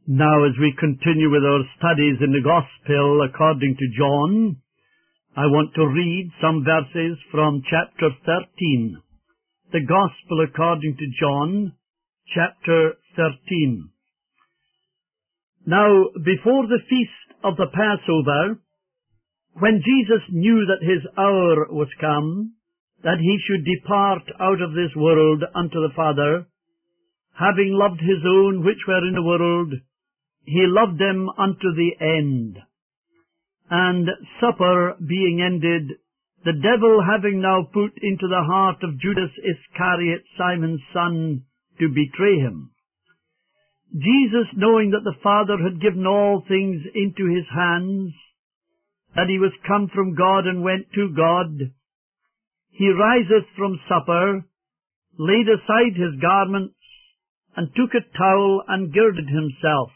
Now, as we continue with our studies in the Gospel according to John, I want to read some verses from chapter 13. The Gospel according to John, chapter 13. Now, before the feast of the Passover, when Jesus knew that his hour was come, that he should depart out of this world unto the Father, having loved his own which were in the world, he loved them unto the end. And supper being ended, the devil having now put into the heart of Judas Iscariot, Simon's son, to betray him. Jesus, knowing that the Father had given all things into his hands, that he was come from God and went to God, he riseth from supper, laid aside his garments, and took a towel and girded himself.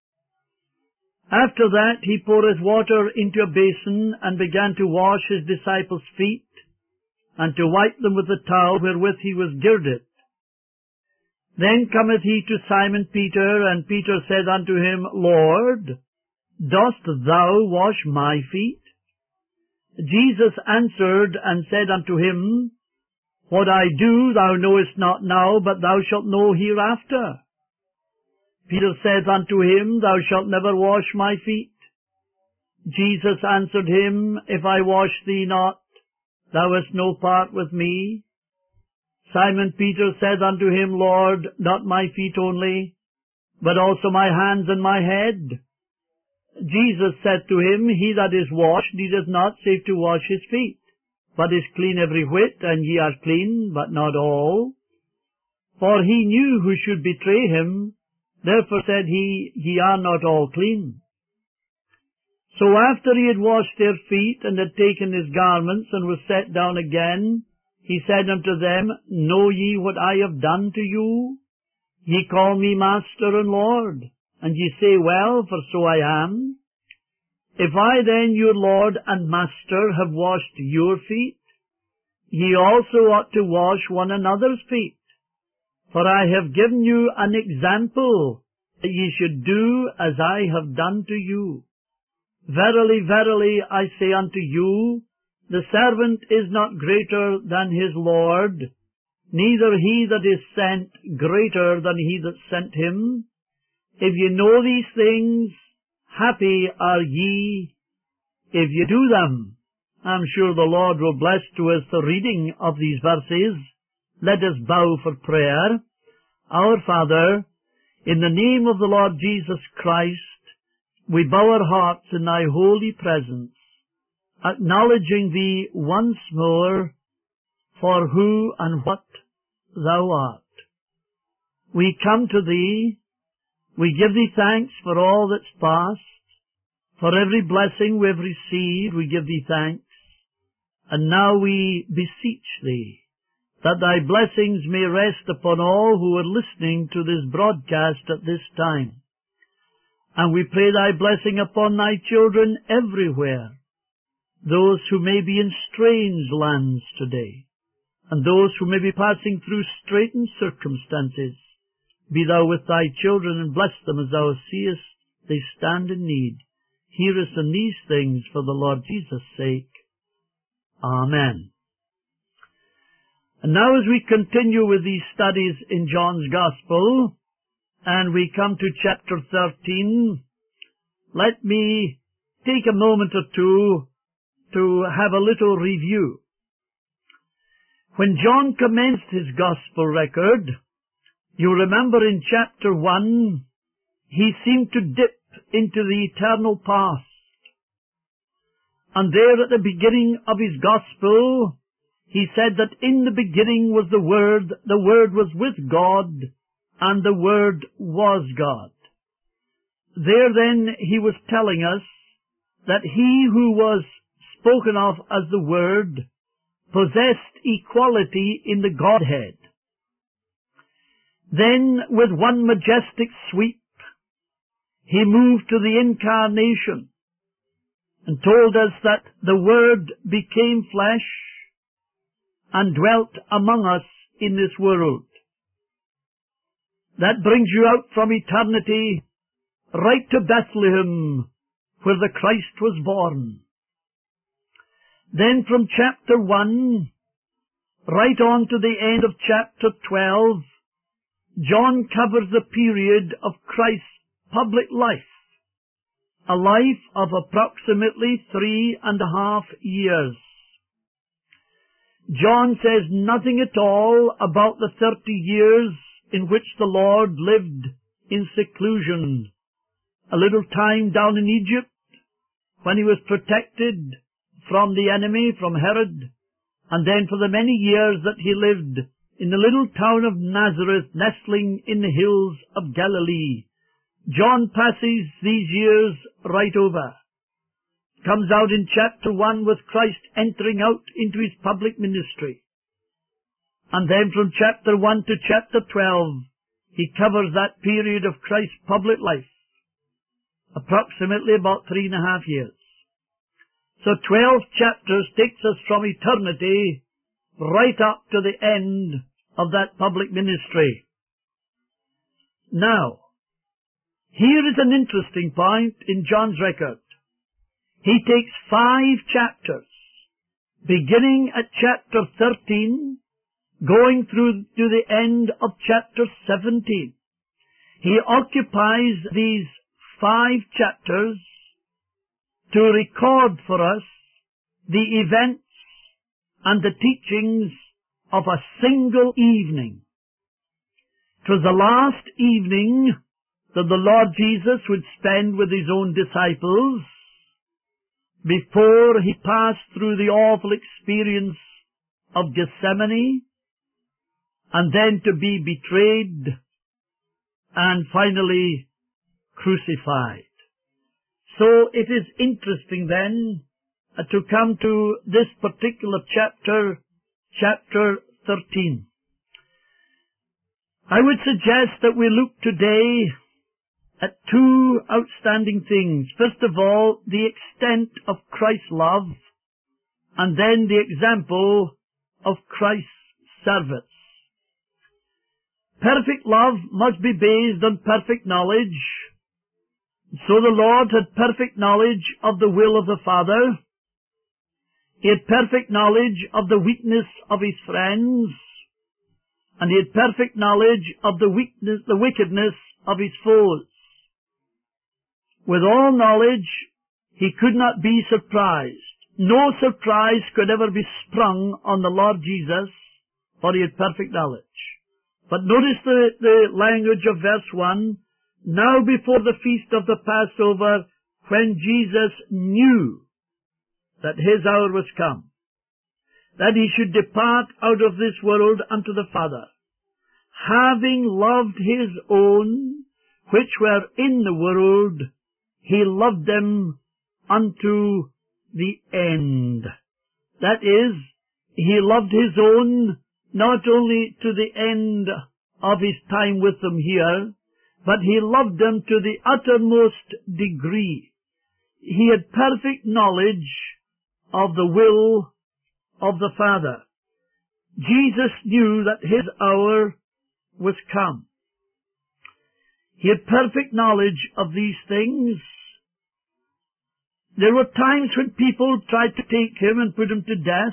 After that he poureth water into a basin, and began to wash his disciples' feet, and to wipe them with the towel wherewith he was girded. Then cometh he to Simon Peter, and Peter said unto him, Lord, dost thou wash my feet? Jesus answered and said unto him, What I do thou knowest not now, but thou shalt know hereafter. Peter saith unto him, Thou shalt never wash my feet. Jesus answered him, If I wash thee not, thou hast no part with me. Simon Peter said unto him, Lord, not my feet only, but also my hands and my head. Jesus said to him, He that is washed needeth not save to wash his feet, but is clean every whit, and ye are clean, but not all. For he knew who should betray him, therefore said he, Ye are not all clean. So after he had washed their feet, and had taken his garments, and was set down again, he said unto them, Know ye what I have done to you? Ye call me Master and Lord, and ye say, Well, for so I am. If I then, your Lord and Master, have washed your feet, ye also ought to wash one another's feet. For I have given you an example, that ye should do as I have done to you. Verily, verily, I say unto you, the servant is not greater than his Lord, neither he that is sent greater than he that sent him. If ye know these things, happy are ye if ye do them. I'm sure the Lord will bless to us the reading of these verses. Let us bow for prayer. Our Father, in the name of the Lord Jesus Christ, we bow our hearts in thy holy presence, acknowledging thee once more for who and what thou art. We come to thee, we give thee thanks for all that's past, for every blessing we have received we give thee thanks, and now we beseech thee that thy blessings may rest upon all who are listening to this broadcast at this time. And we pray thy blessing upon thy children everywhere, those who may be in strange lands today, and those who may be passing through straitened circumstances. Be thou with thy children, and bless them as thou seest they stand in need. Hear us in these things for the Lord Jesus' sake. Amen. And now as we continue with these studies in John's Gospel, and we come to chapter 13, let me take a moment or two to have a little review. When John commenced his Gospel record, you remember in chapter 1, he seemed to dip into the eternal past. And there at the beginning of his Gospel, he said that in the beginning was the Word was with God, and the Word was God. There then he was telling us that he who was spoken of as the Word possessed equality in the Godhead. Then, with one majestic sweep, he moved to the incarnation and told us that the Word became flesh and dwelt among us in this world. That brings you out from eternity right to Bethlehem, where the Christ was born. Then from chapter 1, right on to the end of chapter 12, John covers the period of Christ's public life, a life of approximately 3.5 years. John says nothing at all about the 30 years in which the Lord lived in seclusion, a little time down in Egypt when he was protected from the enemy, from Herod, and then for the many years that he lived in the little town of Nazareth, nestling in the hills of Galilee. John passes these years right over. Comes out in chapter 1 with Christ entering out into his public ministry. And then from chapter 1 to chapter 12, he covers that period of Christ's public life, approximately about 3.5 years. So 12 chapters takes us from eternity right up to the end of that public ministry. Now, here is an interesting point in John's record. He takes 5 chapters, beginning at chapter 13, going through to the end of chapter 17. He occupies these 5 chapters to record for us the events and the teachings of a single evening. It was the last evening that the Lord Jesus would spend with his own disciples before he passed through the awful experience of Gethsemane, and then to be betrayed and finally crucified. So it is interesting then to come to this particular chapter, chapter 13. I would suggest that we look today at 2 outstanding things. First of all, the extent of Christ's love, and then the example of Christ's service. Perfect love must be based on perfect knowledge. So the Lord had perfect knowledge of the will of the Father. He had perfect knowledge of the weakness of his friends, and he had perfect knowledge of the wickedness of his foes. With all knowledge, he could not be surprised. No surprise could ever be sprung on the Lord Jesus, for he had perfect knowledge. But notice the language of verse 1. Now before the feast of the Passover, when Jesus knew that his hour was come, that he should depart out of this world unto the Father, having loved his own which were in the world, he loved them unto the end. That is, he loved his own not only to the end of his time with them here, but he loved them to the uttermost degree. He had perfect knowledge of the will of the Father. Jesus knew that his hour was come. He had perfect knowledge of these things. There were times when people tried to take him and put him to death,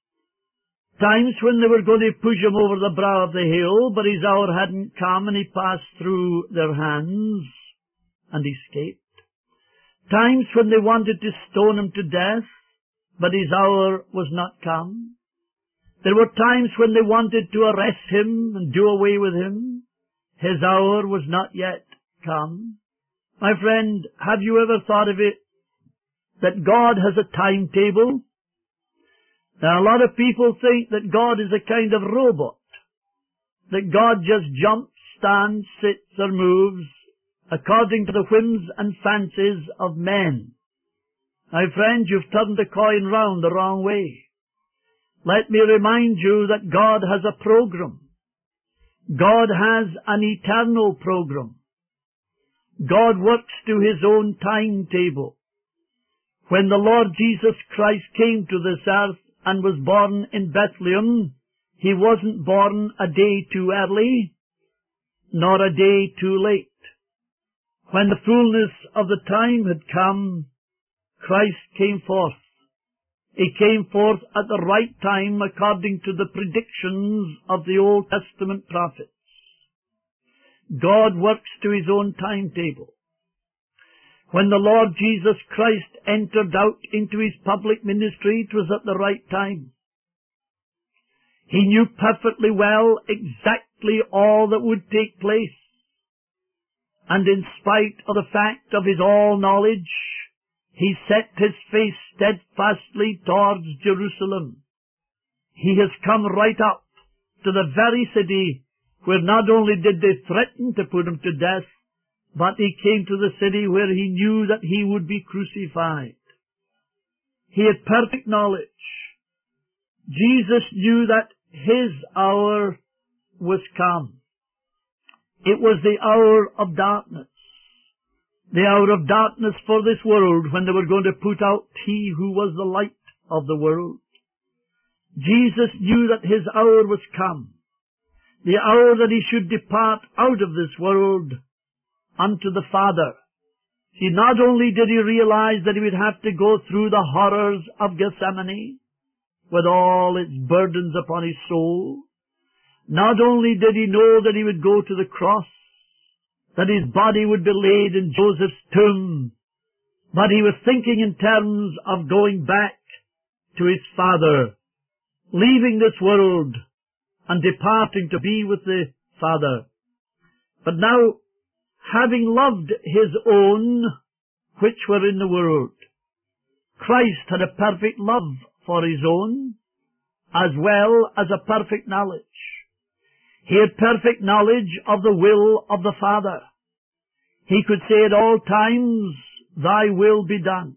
times when they were going to push him over the brow of the hill, but his hour hadn't come and he passed through their hands and escaped. Times when they wanted to stone him to death, but his hour was not come. There were times when they wanted to arrest him and do away with him. His hour was not yet come. My friend, have you ever thought of it that God has a timetable? Now, a lot of people think that God is a kind of robot, that God just jumps, stands, sits, or moves according to the whims and fancies of men. My friend, you've turned the coin round the wrong way. Let me remind you that God has a program. God has an eternal program. God works to his own timetable. When the Lord Jesus Christ came to this earth and was born in Bethlehem, he wasn't born a day too early, nor a day too late. When the fullness of the time had come, Christ came forth. He came forth at the right time according to the predictions of the Old Testament prophets. God works to his own timetable. When the Lord Jesus Christ entered out into his public ministry, it was at the right time. He knew perfectly well exactly all that would take place. And in spite of the fact of his all-knowledge, he set his face steadfastly towards Jerusalem. He has come right up to the very city where not only did they threaten to put him to death, but he came to the city where he knew that he would be crucified. He had perfect knowledge. Jesus knew that his hour was come. It was the hour of darkness. The hour of darkness for this world, when they were going to put out he who was the light of the world. Jesus knew that his hour was come. The hour that he should depart out of this world unto the Father. See, not only did he realize that he would have to go through the horrors of Gethsemane, with all its burdens upon his soul, not only did he know that he would go to the cross, that his body would be laid in Joseph's tomb, but he was thinking in terms of going back to his Father, leaving this world and departing to be with the Father. But now, having loved his own which were in the world, Christ had a perfect love for his own, as well as a perfect knowledge. He had perfect knowledge of the will of the Father. He could say at all times, thy will be done.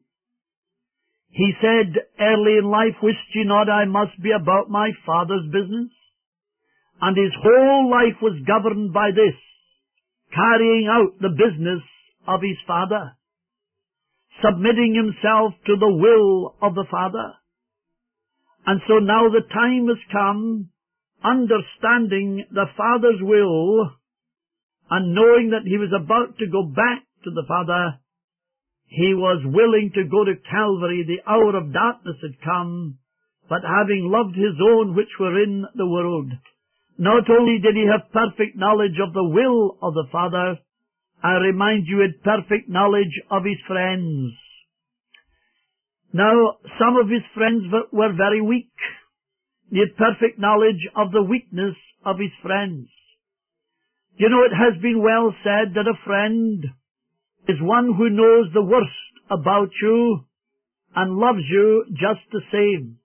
He said early in life, wist ye not I must be about my Father's business? And his whole life was governed by this, carrying out the business of his Father, submitting himself to the will of the Father. And so now the time has come, understanding the Father's will, and knowing that he was about to go back to the Father, he was willing to go to Calvary. The hour of darkness had come, but having loved his own which were in the world, not only did he have perfect knowledge of the will of the Father, I remind you, he had perfect knowledge of his friends. Now, some of his friends were very weak. He had perfect knowledge of the weakness of his friends. You know, it has been well said that a friend is one who knows the worst about you and loves you just the same.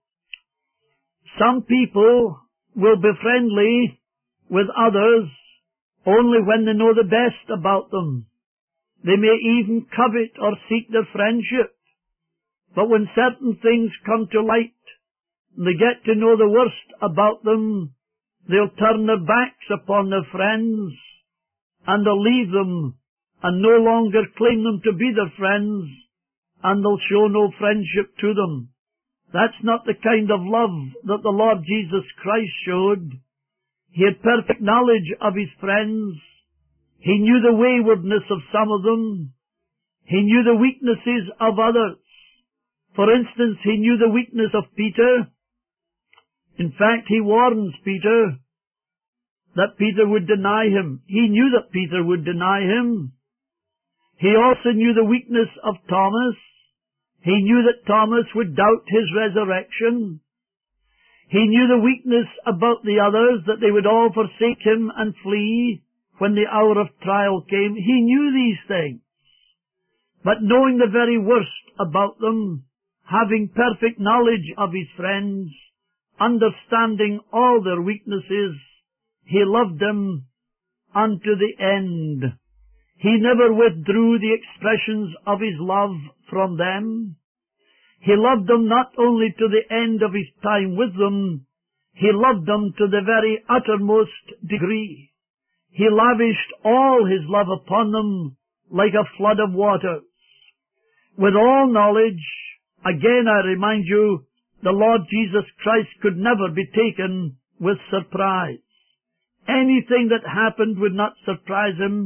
Some people will be friendly with others only when they know the best about them. They may even covet or seek their friendship. But when certain things come to light, and they get to know the worst about them, they'll turn their backs upon their friends, and they'll leave them, and no longer claim them to be their friends, and they'll show no friendship to them. That's not the kind of love that the Lord Jesus Christ showed. He had perfect knowledge of his friends. He knew the waywardness of some of them. He knew the weaknesses of others. For instance, he knew the weakness of Peter. In fact, he warns Peter that Peter would deny him. He knew that Peter would deny him. He also knew the weakness of Thomas. He knew that Thomas would doubt his resurrection. He knew the weakness about the others, that they would all forsake him and flee when the hour of trial came. He knew these things. But knowing the very worst about them, having perfect knowledge of his friends, understanding all their weaknesses, he loved them unto the end. He never withdrew the expressions of his love from them. He loved them not only to the end of his time with them, he loved them to the very uttermost degree. He lavished all his love upon them like a flood of waters. With all knowledge, again I remind you, the Lord Jesus Christ could never be taken with surprise. Anything that happened would not surprise him.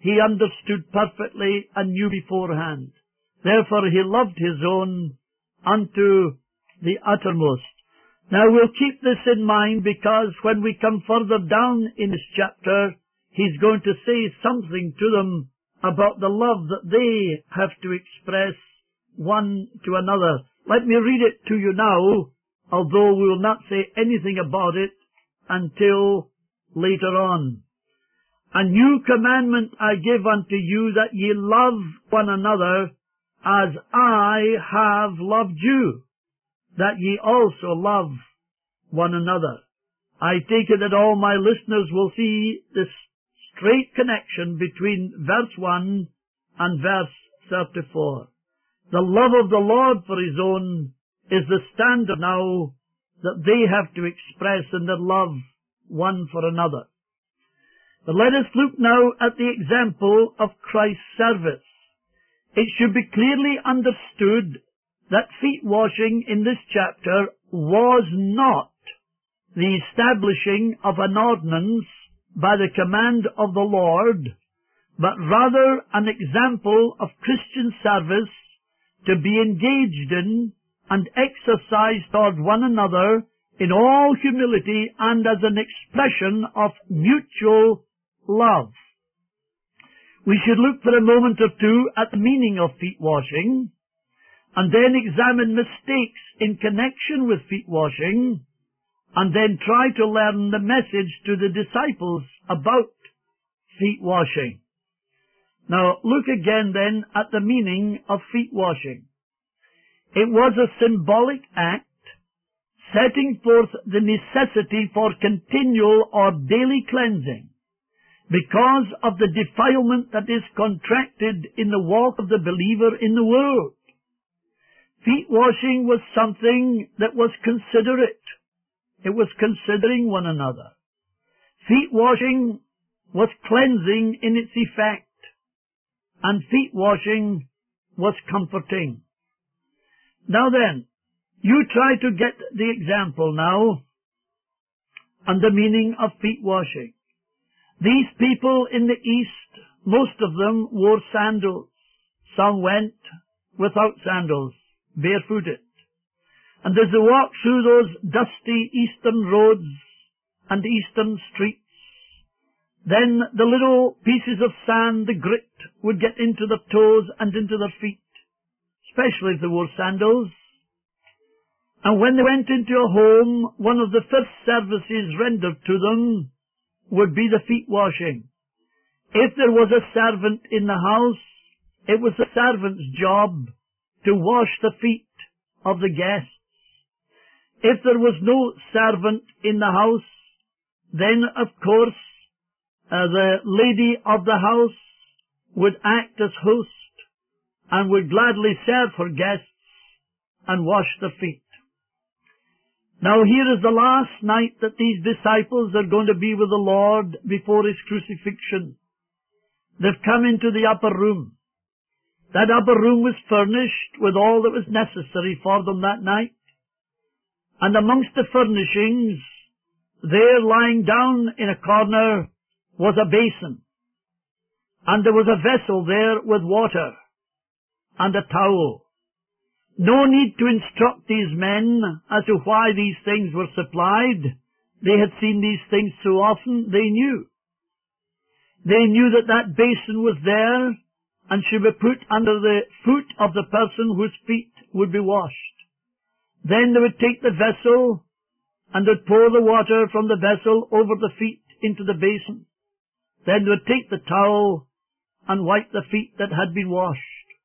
he understood perfectly and knew beforehand. Therefore he loved his own unto the uttermost. Now we'll keep this in mind, because when we come further down in this chapter, he's going to say something to them about the love that they have to express one to another. Let me read it to you now, although we will not say anything about it until later on. A new commandment I give unto you, that ye love one another as I have loved you, that ye also love one another. I take it that all my listeners will see this straight connection between verse 1 and verse 34. The love of the Lord for his own is the standard now that they have to express in their love one for another. But let us look now at the example of Christ's service. It should be clearly understood that feet washing in this chapter was not the establishing of an ordinance by the command of the Lord, but rather an example of Christian service to be engaged in and exercised toward one another in all humility and as an expression of mutual love. We should look for a moment or two at the meaning of feet washing, and then examine mistakes in connection with feet washing, and then try to learn the message to the disciples about feet washing. Now, look again then at the meaning of feet washing. It was a symbolic act setting forth the necessity for continual or daily cleansing because of the defilement that is contracted in the walk of the believer in the world. Feet washing was something that was considerate. It was considering one another. Feet washing was cleansing in its effect, and feet washing was comforting. Now then, you try to get the example now and the meaning of feet washing. These people in the East, most of them wore sandals. Some went without sandals, barefooted. And as they walked through those dusty eastern roads and eastern streets, then the little pieces of sand, the grit, would get into their toes and into their feet, especially if they wore sandals. And when they went into a home, one of the first services rendered to them would be the feet washing. If there was a servant in the house, it was the servant's job to wash the feet of the guests. If there was no servant in the house, then of course the lady of the house would act as host and would gladly serve her guests and wash their feet. Now here is the last night that these disciples are going to be with the Lord before his crucifixion. They've come into the upper room. That upper room was furnished with all that was necessary for them that night. And amongst the furnishings, there lying down in a corner was a basin. And there was a vessel there with water and a towel. No need to instruct these men as to why these things were supplied. They had seen these things so often, they knew. They knew that that basin was there and should be put under the foot of the person whose feet would be washed. Then they would take the vessel and would pour the water from the vessel over the feet into the basin. Then they would take the towel and wipe the feet that had been washed.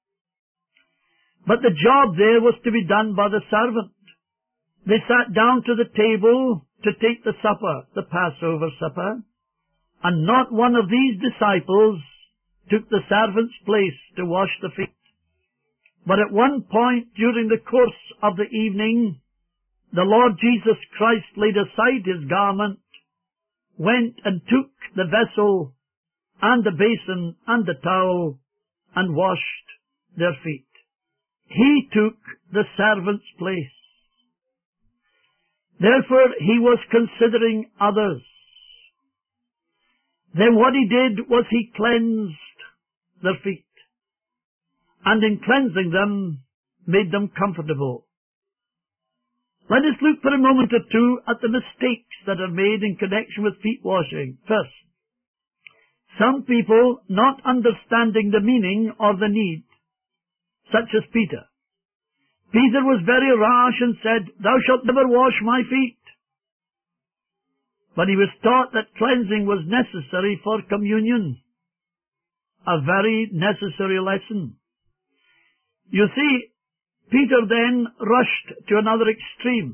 But the job there was to be done by the servant. They sat down to the table to take the supper, the Passover supper, and not one of these disciples took the servant's place to wash the feet. But at one point during the course of the evening, the Lord Jesus Christ laid aside his garment, went and took the vessel and the basin and the towel and washed their feet. He took the servant's place. Therefore, he was considering others. Then what he did was he cleansed their feet, and in cleansing them, made them comfortable. Let us look for a moment or two at the mistakes that are made in connection with feet washing. First, some people not understanding the meaning or the need, such as Peter. Peter was very rash and said, "Thou shalt never wash my feet." But he was taught that cleansing was necessary for communion. A very necessary lesson. You see, Peter then rushed to another extreme.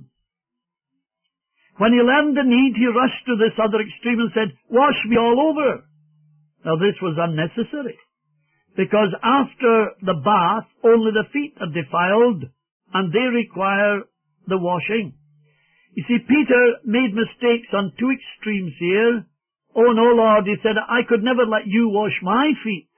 When he learned the need, he rushed to this other extreme and said, "Wash me all over." Now this was unnecessary, because after the bath, only the feet are defiled, and they require the washing. You see, Peter made mistakes on two extremes here. "Oh no, Lord," he said, "I could never let you wash my feet."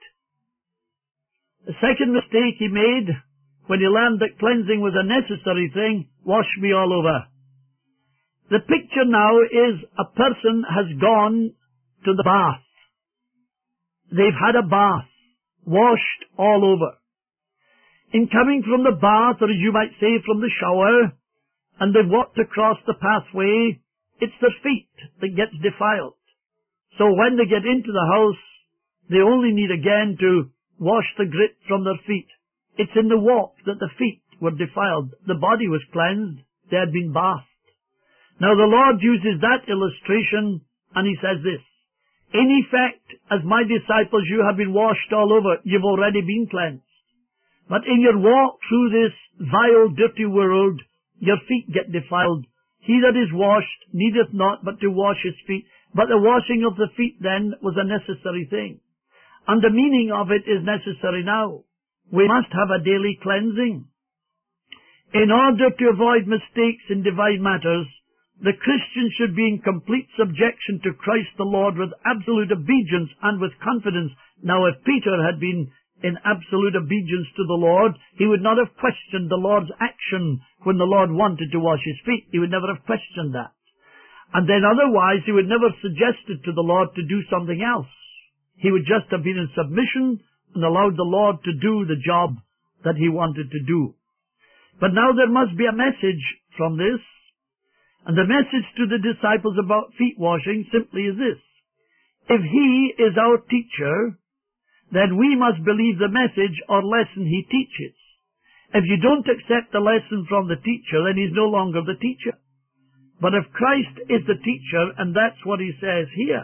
The second mistake he made, when he learned that cleansing was a necessary thing, "Wash me all over." The picture now is a person has gone to the bath. They've had a bath, washed all over. In coming from the bath, or as you might say from the shower, and they've walked across the pathway, it's their feet that gets defiled. So when they get into the house, they only need again to wash the grit from their feet. It's in the walk that the feet were defiled. The body was cleansed. They had been bathed. Now the Lord uses that illustration, and he says this: "In effect, as my disciples, you have been washed all over. You've already been cleansed. But in your walk through this vile, dirty world, your feet get defiled. He that is washed needeth not but to wash his feet." But the washing of the feet then was a necessary thing. And the meaning of it is necessary now. We must have a daily cleansing. In order to avoid mistakes in divine matters, the Christian should be in complete subjection to Christ the Lord with absolute obedience and with confidence. Now, if Peter had been in absolute obedience to the Lord, he would not have questioned the Lord's action when the Lord wanted to wash his feet. He would never have questioned that. And then otherwise, he would never have suggested to the Lord to do something else. He would just have been in submission and allowed the Lord to do the job that he wanted to do. But now there must be a message from this. And the message to the disciples about feet washing simply is this: if he is our teacher, then we must believe the message or lesson he teaches. If you don't accept the lesson from the teacher, then he's no longer the teacher. But if Christ is the teacher, and that's what he says here,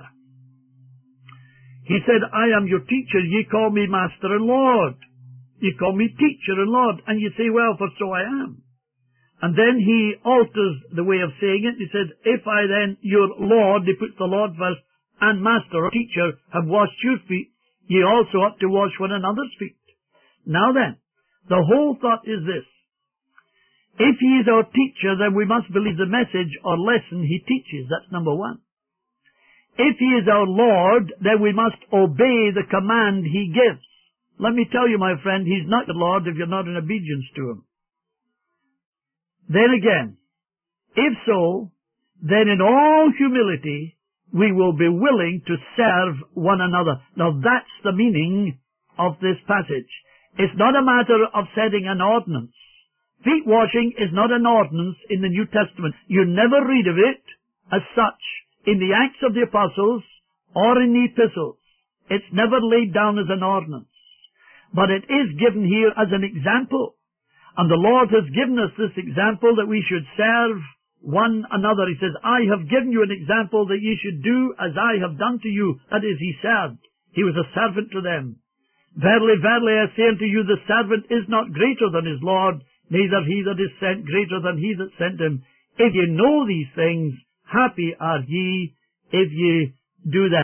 he said, "I am your teacher, ye call me Master and Lord." You call me teacher and Lord, and you say, "Well, for so I am." And then he alters the way of saying it. He said, "If I then, your Lord," he puts the Lord first, "and Master or teacher have washed your feet, ye also ought to wash one another's feet." Now then, the whole thought is this: if he is our teacher, then we must believe the message or lesson he teaches. That's number one. If he is our Lord, then we must obey the command he gives. Let me tell you, my friend, he's not your Lord if you're not in obedience to him. Then again, if so, then in all humility we will be willing to serve one another. Now that's the meaning of this passage. It's not a matter of setting an ordinance. Feet washing is not an ordinance in the New Testament. You never read of it as such in the Acts of the Apostles or in the epistles. It's never laid down as an ordinance. But it is given here as an example. And the Lord has given us this example that we should serve one another. He says, "I have given you an example that ye should do as I have done to you." That is, he served. He was a servant to them. "Verily, verily, I say unto you, the servant is not greater than his Lord, neither he that is sent greater than he that sent him. If ye know these things, happy are ye if ye do them."